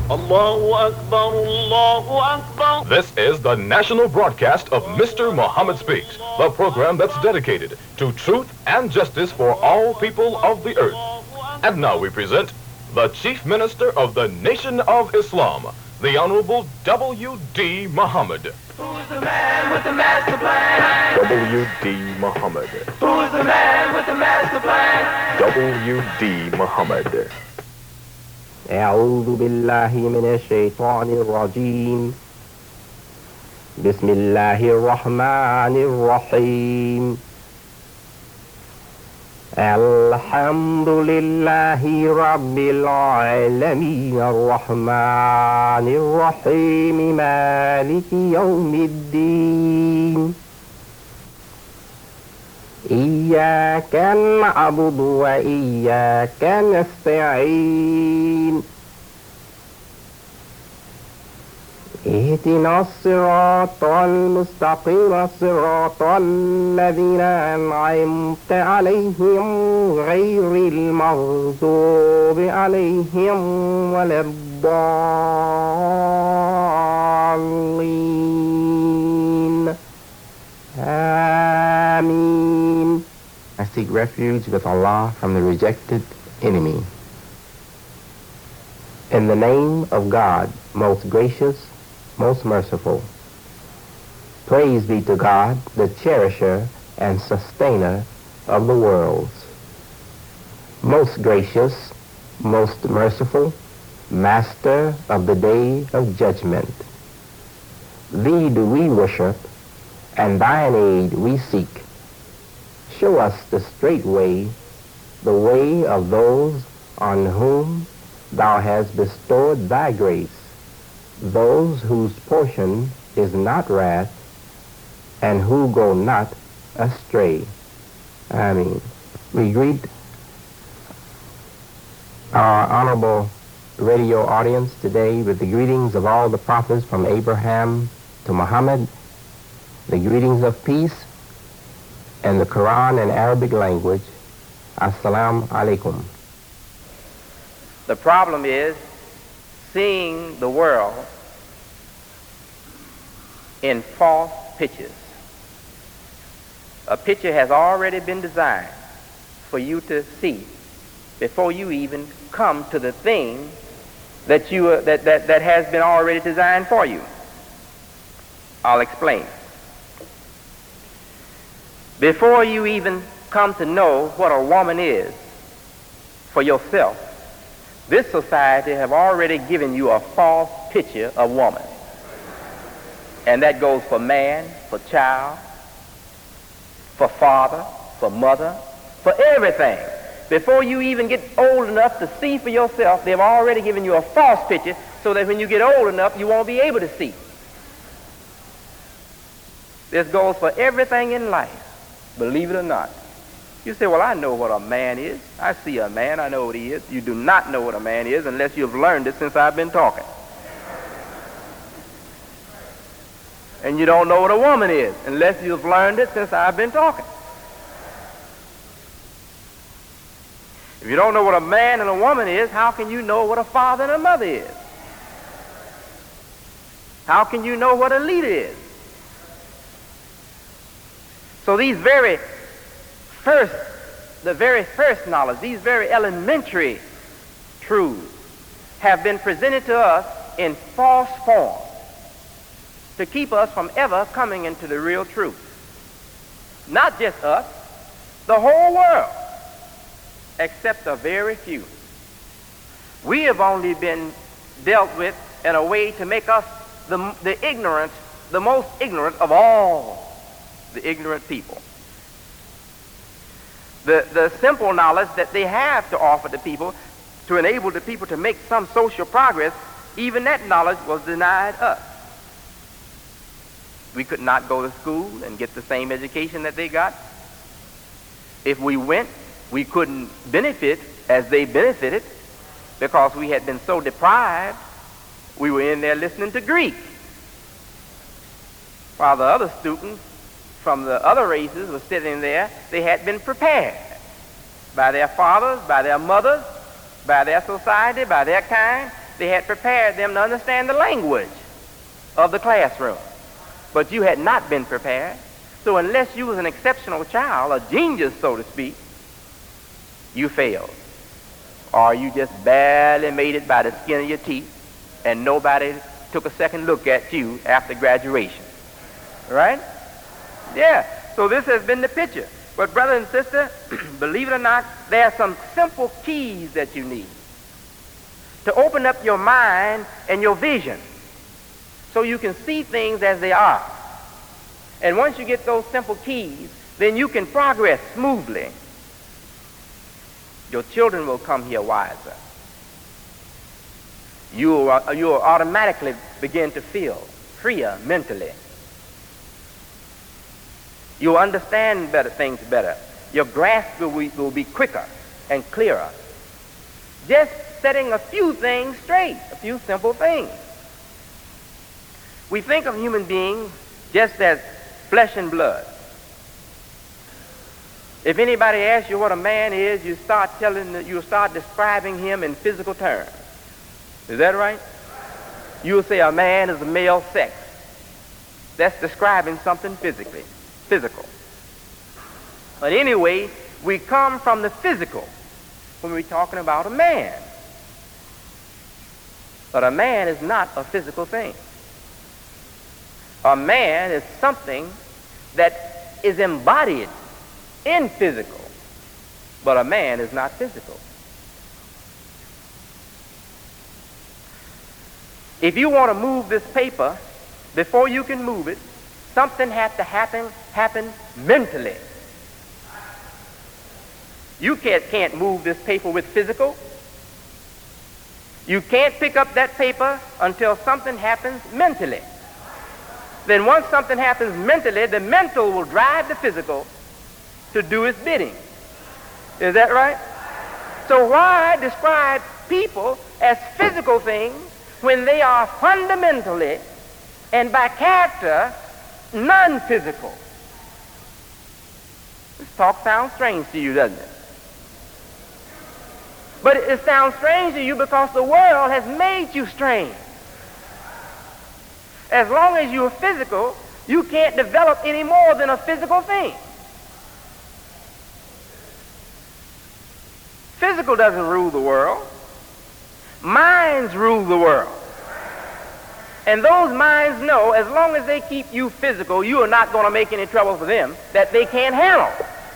Allahu Akbar, Allahu Akbar. This is the national broadcast of Mr. Muhammad Speaks, the program that's dedicated to truth and justice for all people of the earth. And now we present the Chief Minister of the Nation of Islam, the Honorable W.D. Muhammad. Who's the man with the master plan? W.D. Muhammad. Who's the man with the master plan? W.D. Muhammad. أعوذ بالله من الشيطان الرجيم بسم الله الرحمن الرحيم الحمد لله رب العالمين الرحمن الرحيم مالك يوم الدين إياك نعبد وإياك نستعين اهدنا الصراط المستقيم صراط الذين أنعمت عليهم غير المغضوب عليهم ولا الضالين آمين. I seek refuge with Allah from the rejected enemy. In the name of God, most gracious, most merciful. Praise be to God, the cherisher and sustainer of the worlds. Most gracious, most merciful, master of the day of judgment. Thee do we worship, and thine aid we seek. Show us the straight way, the way of those on whom thou hast bestowed thy grace, those whose portion is not wrath, and who go not astray. Ameen. We greet our honorable radio audience today with the greetings of all the prophets from Abraham to Muhammad, the greetings of peace, and the Quran in Arabic language. Assalamu alaikum. The problem is seeing the world in false pictures. A picture has already been designed for you to see before you even come to the thing that has been already designed for you. I'll explain. Before you even come to know what a woman is for yourself, this society have already given you a false picture of woman. And that goes for man, for child, for father, for mother, for everything. Before you even get old enough to see for yourself, they've already given you a false picture so that when you get old enough, you won't be able to see. This goes for everything in life, believe it or not. You say, well, I know what a man is. I see a man, I know what he is. You do not know what a man is unless you've learned it since I've been talking. And you don't know what a woman is unless you've learned it since I've been talking. If you don't know what a man and a woman is, how can you know what a father and a mother is? How can you know what a leader is? So the very first knowledge, these very elementary truths have been presented to us in false form to keep us from ever coming into the real truth. Not just us, the whole world, except a very few. We have only been dealt with in a way to make us the most ignorant of all the ignorant people. The simple knowledge that they have to offer to people to enable the people to make some social progress, even that knowledge was denied us. We could not go to school and get the same education that they got. If we went, we couldn't benefit as they benefited because we had been so deprived. We were in there listening to Greek, while the other students from the other races were sitting there. They had been prepared by their fathers, by their mothers, by their society, by their kind. they had prepared them to understand the language of the classroom. But you had not been prepared. So unless you was an exceptional child, a genius, so to speak, you failed. Or you just barely made it by the skin of your teeth, and nobody took a second look at you after graduation. Right? Yeah. So this has been the picture. But brother and sister, believe it or not, there are some simple keys that you need to open up your mind and your vision so you can see things as they are. And once you get those simple keys, then you can progress smoothly. Your children will come here wiser. You will automatically begin to feel freer mentally. You'll understand things better. Your grasp will be quicker and clearer. Just setting a few things straight, a few simple things. We think of human beings just as flesh and blood. If anybody asks you what a man is, you start describing him in physical terms. Is that right? You'll say a man is a male sex. That's describing something physical. But anyway, we come from the physical when we're talking about a man. But a man is not a physical thing. A man is something that is embodied in physical, but a man is not physical. If you want to move this paper, before you can move it, something has to happen mentally. You can't move this paper with physical. You can't pick up that paper until something happens mentally. Then once something happens mentally, the mental will drive the physical to do its bidding. Is that right? So why describe people as physical things when they are fundamentally and by character non-physical? This talk sounds strange to you, doesn't it? But it sounds strange to you because the world has made you strange. As long as you're physical, you can't develop any more than a physical thing. Physical doesn't rule the world. Minds rule the world. And those minds know as long as they keep you physical, you are not going to make any trouble for them that they can't handle.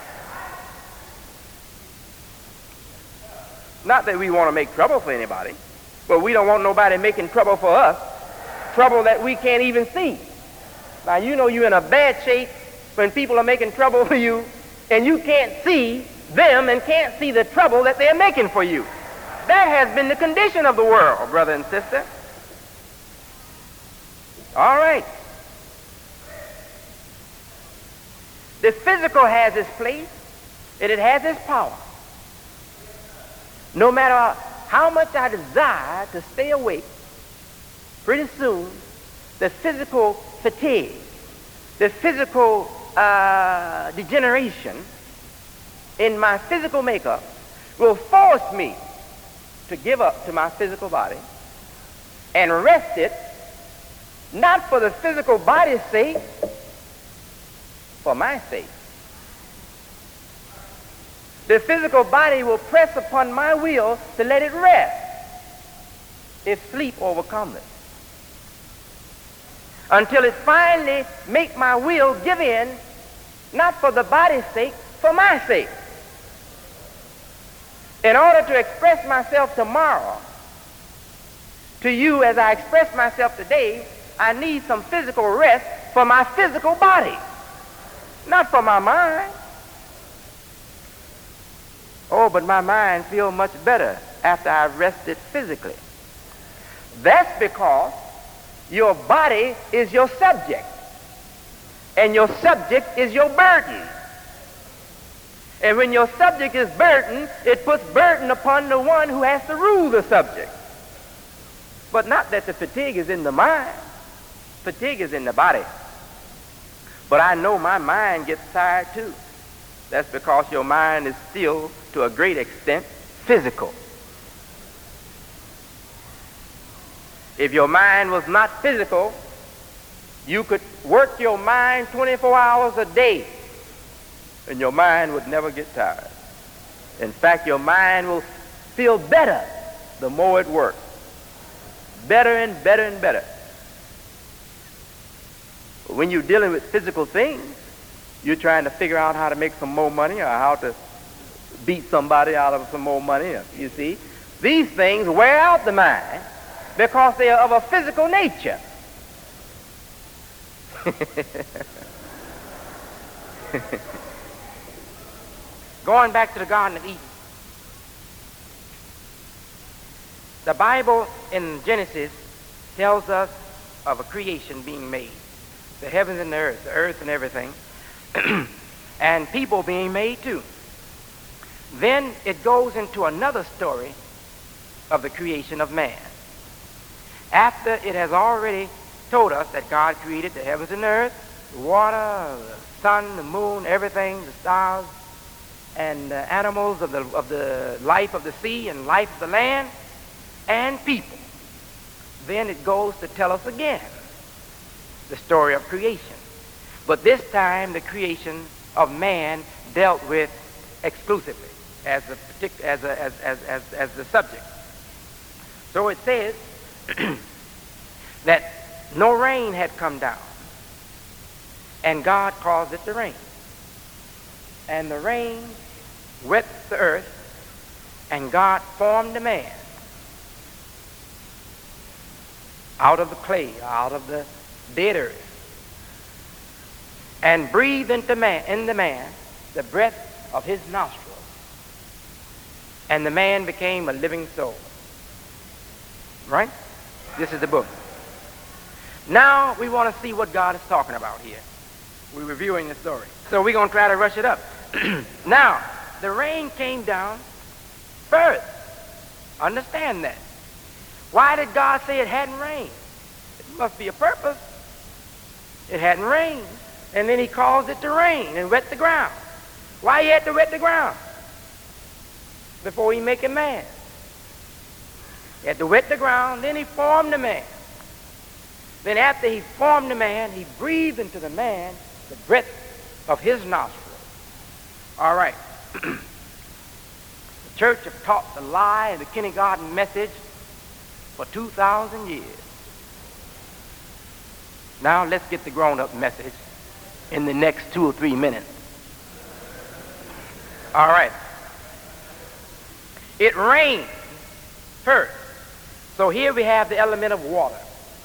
Not that we want to make trouble for anybody, but we don't want nobody making trouble for us, trouble that we can't even see. Now, you know you're in a bad shape when people are making trouble for you, and you can't see them and can't see the trouble that they're making for you. That has been the condition of the world, brother and sister. All right. The physical has its place, and it has its power. No matter how much I desire to stay awake, pretty soon the physical fatigue, the physical degeneration in my physical makeup will force me to give up to my physical body and rest it, not for the physical body's sake, for my sake. The physical body will press upon my will to let it rest if sleep overcomes it, until it finally make my will give in, not for the body's sake, for my sake. In order to express myself tomorrow to you as I express myself today, I need some physical rest for my physical body, not for my mind. Oh, but my mind feels much better after I've rested physically. That's because your body is your subject, and your subject is your burden. And when your subject is burdened, it puts burden upon the one who has to rule the subject. But not that the fatigue is in the mind. Fatigue is in the body. But I know my mind gets tired too. That's because your mind is still, to a great extent, physical. If your mind was not physical, you could work your mind 24 hours a day, and your mind would never get tired. In fact, your mind will feel better the more it works. Better and better and better. When you're dealing with physical things, you're trying to figure out how to make some more money or how to beat somebody out of some more money. You see, these things wear out the mind because they are of a physical nature. Going back to the Garden of Eden. The Bible in Genesis tells us of a creation being made. The heavens and the earth and everything, and people being made too. Then it goes into another story of the creation of man. After it has already told us that God created the heavens and the earth, the water, the sun, the moon, everything, the stars, and the animals of the life of the sea and life of the land, and people. Then it goes to tell us again the story of creation. But this time the creation of man dealt with exclusively as the subject. So it says that no rain had come down, and God caused it to rain. And the rain wet the earth, and God formed the man out of the clay, out of the dead earth, and breathed in the man the breath of his nostrils, and the man became a living soul. Right? This is the book. Now we want to see what God is talking about here. We're reviewing the story, so we're going to try to rush it up. Now, the rain came down first. Understand that. Why did God say it hadn't rained? It must be a purpose. It hadn't rained. And then he caused it to rain and wet the ground. Why he had to wet the ground? Before he make a man. He had to wet the ground, then he formed the man. Then after he formed the man, he breathed into the man the breath of his nostrils. All right. The church have taught the lie and the kindergarten message for 2,000 years. Now let's get the grown-up message in the next 2 or 3 minutes. All right. It rained first. So here we have the element of water.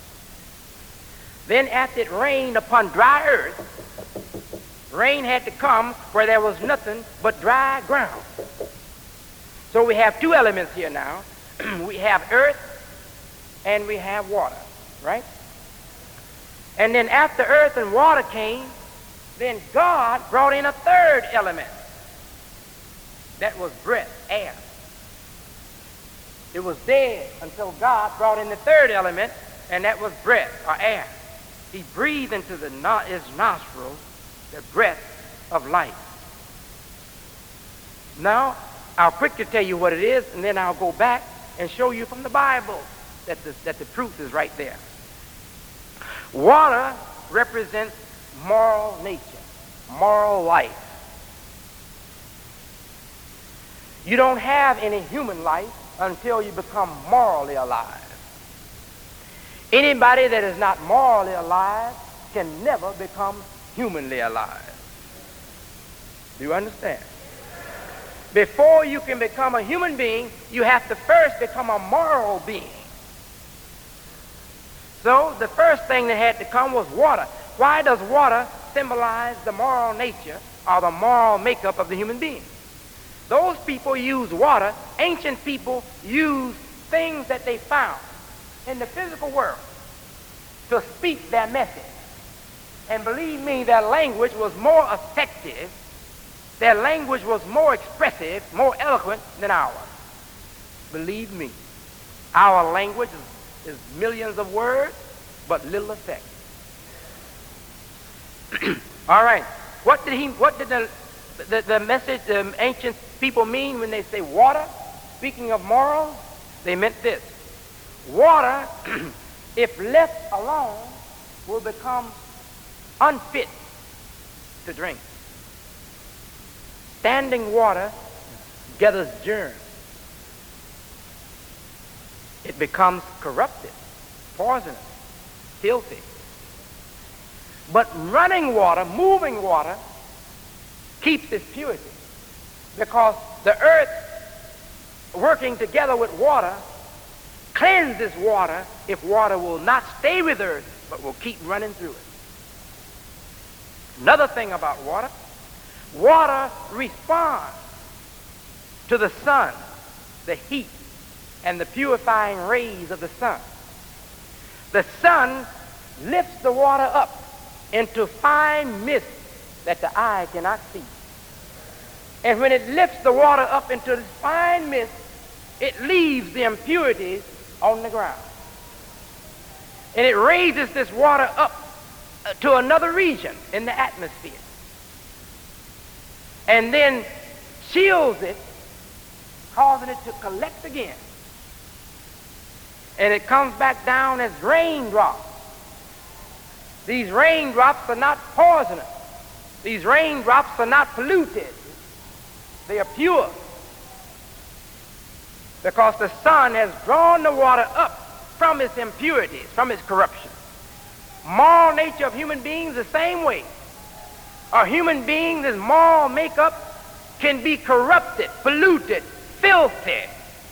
Then after it rained upon dry earth, rain had to come where there was nothing but dry ground. So we have two elements here now. We have earth and we have water, right? And then after earth and water came, then God brought in a third element. That was breath, air. It was dead until God brought in the third element, and that was breath or air. He breathed into his nostrils the breath of life. Now, I'll quickly tell you what it is, and then I'll go back and show you from the Bible that the truth is right there. Water represents moral nature, moral life. You don't have any human life until you become morally alive. Anybody that is not morally alive can never become humanly alive. Do you understand? Before you can become a human being, you have to first become a moral being. So the first thing that had to come was water. Why does water symbolize the moral nature or the moral makeup of the human being? Those people use water. Ancient people used things that they found in the physical world to speak their message. And believe me, their language was more effective, their language was more expressive, more eloquent than ours. Believe me, our language is millions of words, but little effect. All right, what did the message the ancient people mean when they say water? Speaking of morals, they meant this. Water, if left alone, will become unfit to drink. Standing water gathers germs. It becomes corrupted, poisonous, filthy. But running water, moving water, keeps its purity, because the earth working together with water cleanses water if water will not stay with earth but will keep running through it. Another thing about water, water responds to the sun, the heat, and the purifying rays of the sun. The sun lifts the water up into fine mist that the eye cannot see. And when it lifts the water up into this fine mist, it leaves the impurities on the ground. And it raises this water up to another region in the atmosphere. And then chills it, causing it to collect again. And it comes back down as raindrops. These raindrops are not poisonous. These raindrops are not polluted. They are pure, because the sun has drawn the water up from its impurities, from its corruption. Moral nature of human beings the same way. A human being's moral makeup can be corrupted, polluted, filthy.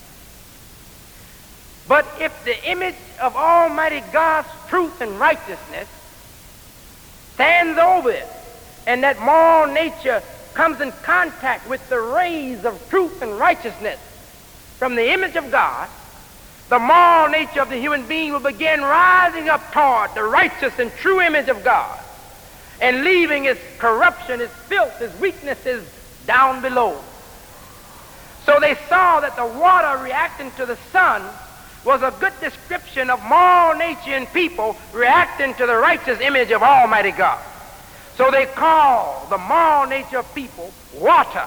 But if the image of Almighty God's truth and righteousness stands over it, and that moral nature comes in contact with the rays of truth and righteousness from the image of God, the moral nature of the human being will begin rising up toward the righteous and true image of God, and leaving its corruption, its filth, its weaknesses down below. So they saw that the water reacting to the sun was a good description of moral nature in people reacting to the righteous image of Almighty God. So they call the moral nature of people water.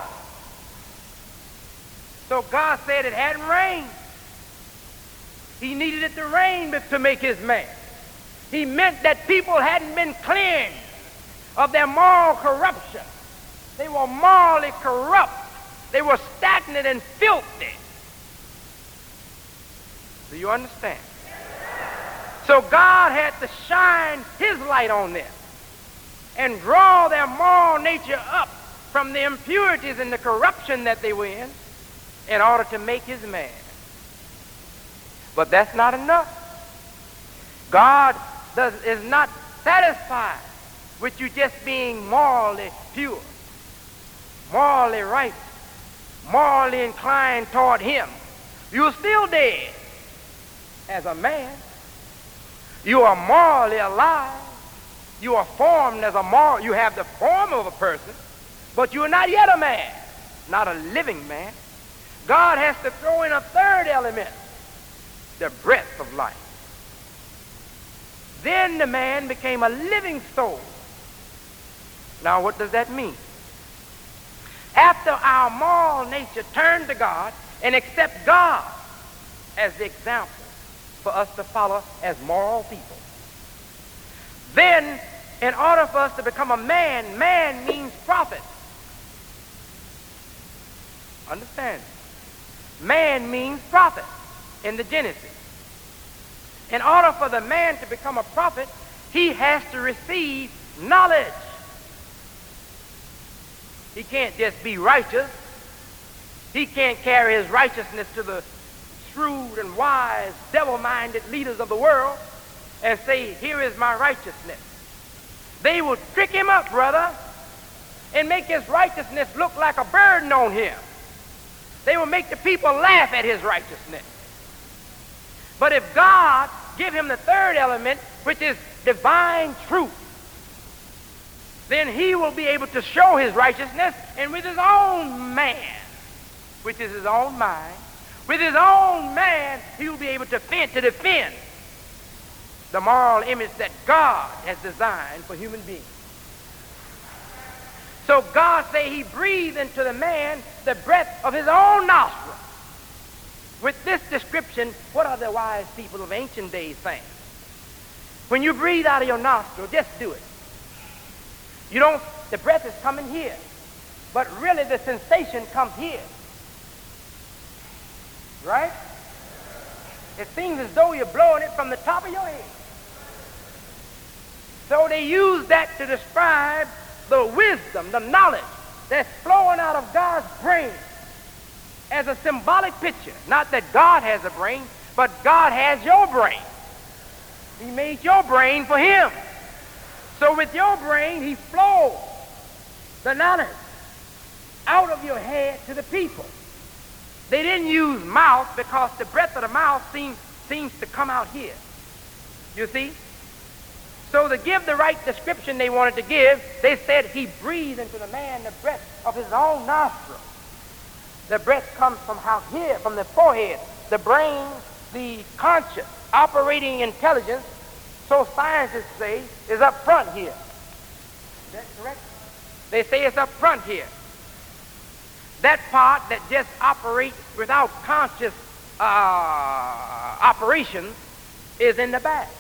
So God said it hadn't rained. He needed it to rain to make his man. He meant that people hadn't been cleansed of their moral corruption. They were morally corrupt. They were stagnant and filthy. Do you understand? So God had to shine his light on them and draw their moral nature up from the impurities and the corruption that they were in order to make his man. But that's not enough. God is not satisfied with you just being morally pure, morally right, morally inclined toward him. You're still dead as a man. You are morally alive. You are formed as a moral. You have the form of a person, but you are not yet a man, not a living man. God has to throw in a third element, the breath of life. Then the man became a living soul. Now, what does that mean? After our moral nature turned to God and accept God as the example for us to follow as moral people, then in order for us to become a man, man means prophet. Understand? Man means prophet in the Genesis. In order for the man to become a prophet, he has to receive knowledge. He can't just be righteous. He can't carry his righteousness to the shrewd and wise, devil-minded leaders of the world and say, here is my righteousness. They will trick him up, brother, and make his righteousness look like a burden on him. They will make the people laugh at his righteousness. But if God give him the third element, which is divine truth, then he will be able to show his righteousness, and with his own man, which is his own mind, with his own man, he will be able to defend the moral image that God has designed for human beings. So God say he breathed into the man the breath of his own nostril. With this description, what are the wise people of ancient days saying? When you breathe out of your nostril, just do it. The breath is coming here, but really the sensation comes here. Right? It seems as though you're blowing it from the top of your head. So they use that to describe the wisdom, the knowledge that's flowing out of God's brain as a symbolic picture. Not that God has a brain, but God has your brain. He made your brain for him. So with your brain, he flows the knowledge out of your head to the people. They didn't use mouth because the breath of the mouth seems to come out here. You see? So to give the right description they wanted to give, they said he breathed into the man the breath of his own nostril. The breath comes from out here, from the forehead. The brain, the conscious, operating intelligence, so scientists say, is up front here. Is that correct? They say it's up front here. That part that just operates without conscious operations is in the back.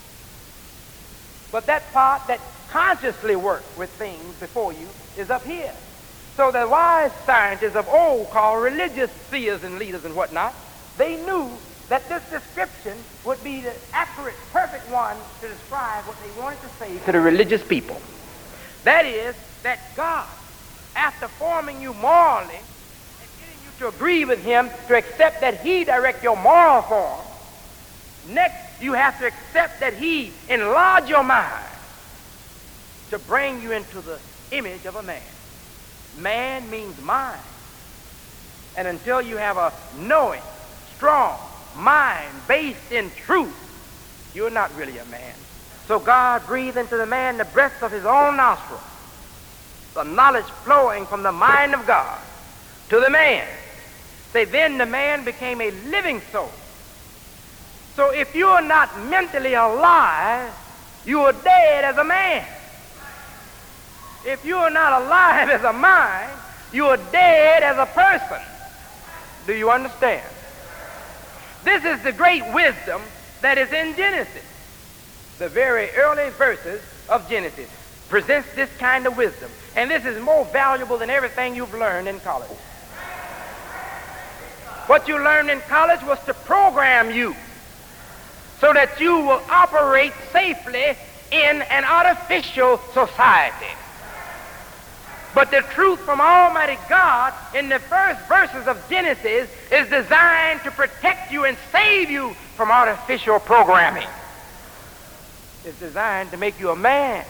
But that part that consciously works with things before you is up here. So the wise scientists of old, called religious seers and leaders and whatnot, they knew that this description would be the accurate, perfect one to describe what they wanted to say to the religious people. That is, that God, after forming you morally and getting you to agree with him, to accept that he direct your moral form, next you have to accept that he enlarge your mind to bring you into the image of a man. Man means mind. And until you have a knowing, strong mind based in truth, you're not really a man. So God breathed into the man the breath of his own nostril, the knowledge flowing from the mind of God to the man. Say, then the man became a living soul. So if you are not mentally alive, you are dead as a man. If you are not alive as a mind, you are dead as a person. Do you understand? This is the great wisdom that is in Genesis. The very early verses of Genesis presents this kind of wisdom. And this is more valuable than everything you've learned in college. What you learned in college was to program you so that you will operate safely in an artificial society. But the truth from Almighty God in the first verses of Genesis is designed to protect you and save you from artificial programming. It's designed to make you a man.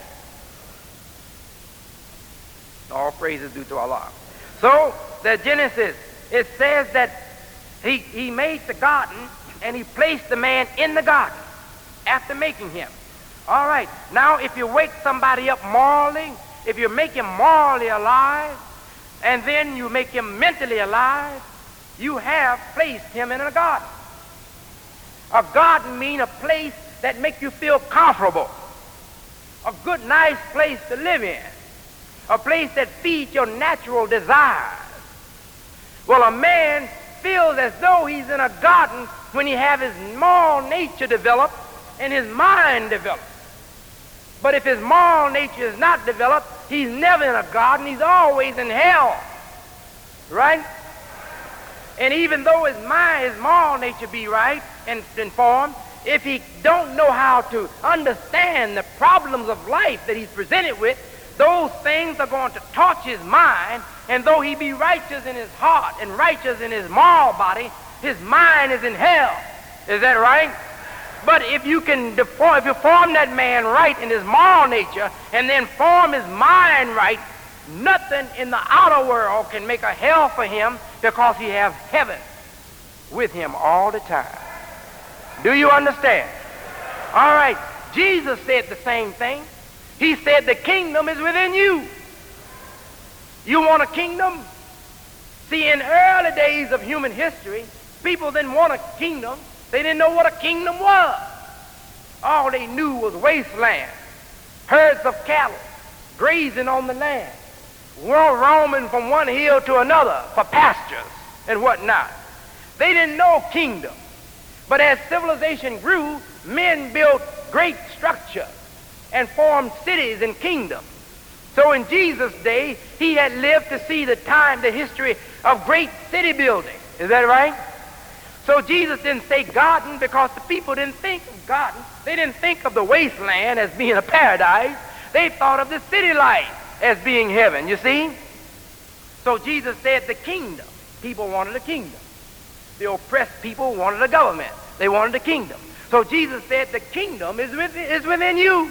All praises due to Allah. So, the Genesis, it says that he made the garden and he placed the man in the garden after making him. All right, now if you wake somebody up morally, if you make him morally alive, and then you make him mentally alive, you have placed him in a garden. A garden means a place that makes you feel comfortable, a good, nice place to live in, a place that feeds your natural desires. Well, a man feels as though he's in a garden when he has his moral nature developed and his mind developed. But if his moral nature is not developed, he's never in a garden, he's always in hell. Right? And even though his moral nature be right and informed, if he don't know how to understand the problems of life that he's presented with, those things are going to touch his mind, and though he be righteous in his heart and righteous in his moral body, his mind is in hell. Is that right? But if you form that man right in his moral nature and then form his mind right, nothing in the outer world can make a hell for him, because he has heaven with him all the time. Do you understand? All right, Jesus said the same thing. He said the kingdom is within you. You want a kingdom? See, in early days of human history, people didn't want a kingdom. They didn't know what a kingdom was. All they knew was wasteland, herds of cattle grazing on the land, roaming from one hill to another for pastures and whatnot. They didn't know kingdom. But as civilization grew, men built great structures and formed cities and kingdoms. So in Jesus' day, he had lived to see the history of great city building. Is that right? So Jesus didn't say garden because the people didn't think of garden. They didn't think of the wasteland as being a paradise. They thought of the city life as being heaven, you see? So Jesus said the kingdom. People wanted a kingdom. The oppressed people wanted a government. They wanted a kingdom. So Jesus said the kingdom is within you.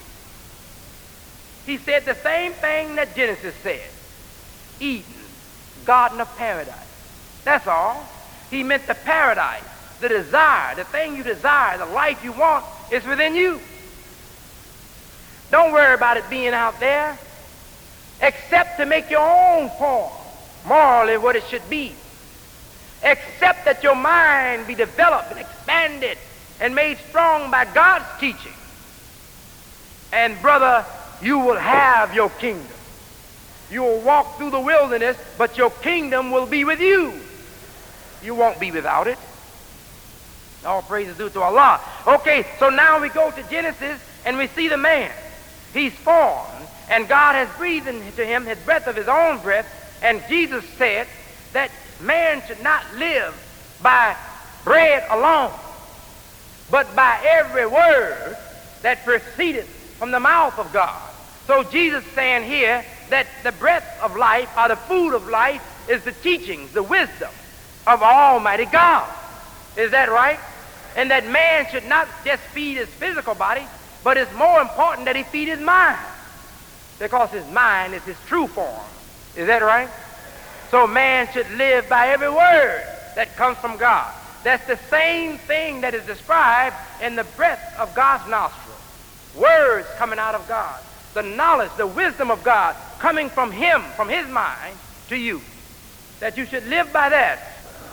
He said the same thing that Genesis said. Eden, garden of paradise. That's all. He meant the paradise, the desire, the thing you desire, the life you want is within you. Don't worry about it being out there, except to make your own form morally what it should be. Except that your mind be developed and expanded and made strong by God's teaching. And brother, you will have your kingdom. You will walk through the wilderness, but your kingdom will be with you. You won't be without it. All praise is due to Allah. Okay, so now we go to Genesis and we see the man. He's formed, and God has breathed into him his breath of his own breath, and Jesus said that man should not live by bread alone, but by every word that proceedeth from the mouth of God. So Jesus saying here that the breath of life, or the food of life, is the teachings, the wisdom of Almighty God. Is that right? And that man should not just feed his physical body, but it's more important that he feed his mind, because his mind is his true form. Is that right? So man should live by every word that comes from God. That's the same thing that is described in the breath of God's nostril. Words coming out of God. The knowledge, the wisdom of God coming from him, from his mind to you. That you should live by that.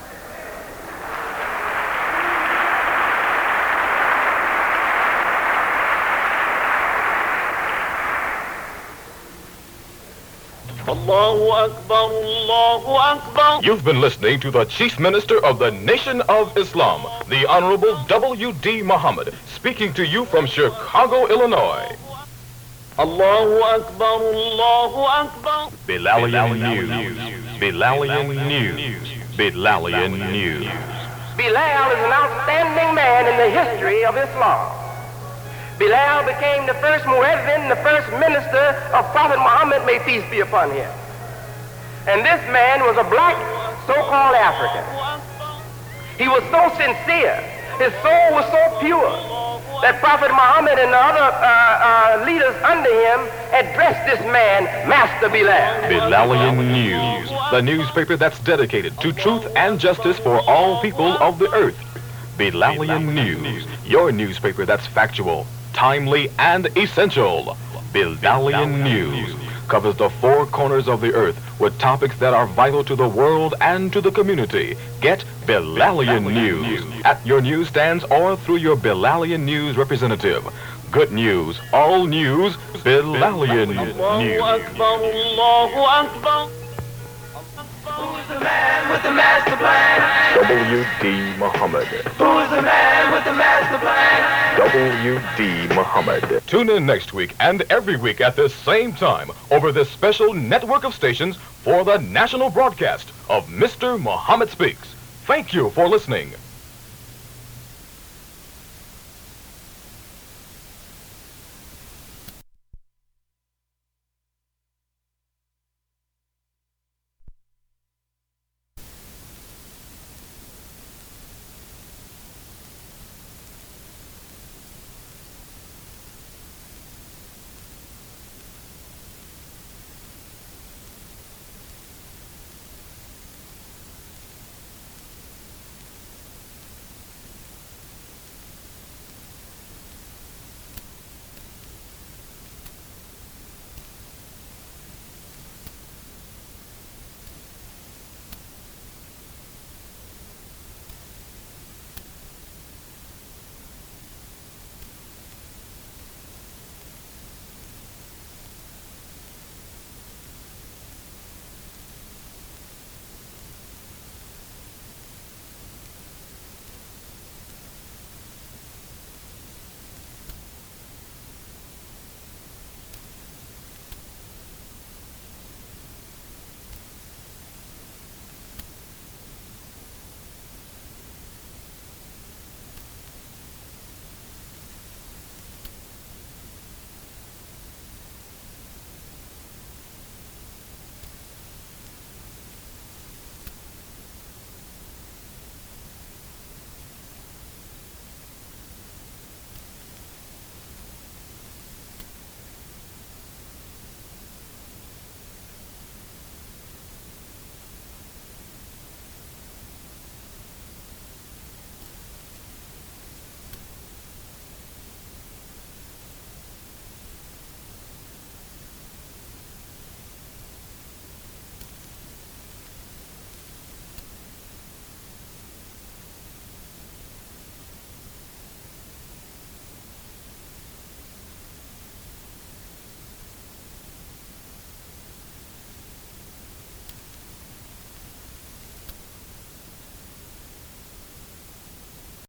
Allahu Akbar, Allahu Akbar. You've been listening to the Chief Minister of the Nation of Islam, the Honorable W.D. Muhammad, speaking to you from Chicago, Illinois. Allahu Akbar, Allahu Akbar. Bilalian News. Bilalian News. Bilalian News. Bilal is an outstanding man in the history of Islam. Bilal became the first muezzin, the first minister of Prophet Muhammad, may peace be upon him. And this man was a black, so-called African. He was so sincere, his soul was so pure, that Prophet Muhammad and the other leaders under him addressed this man, Master Bilal. Bilalian News, the newspaper that's dedicated to truth and justice for all people of the earth. Bilalian News, your newspaper that's factual, timely, and essential. Bilalian News covers the four corners of the earth with topics that are vital to the world and to the community. Get Bilalian News at your newsstands or through your Bilalian News representative. Good news, all news, Bilalian Allahu News. Akbar, Allahu Akbar. Who's the man with the master plan? W.D. Muhammad. Who's the man with the master plan? W.D. Muhammad. Tune in next week and every week at this same time over this special network of stations for the national broadcast of Mr. Muhammad Speaks. Thank you for listening.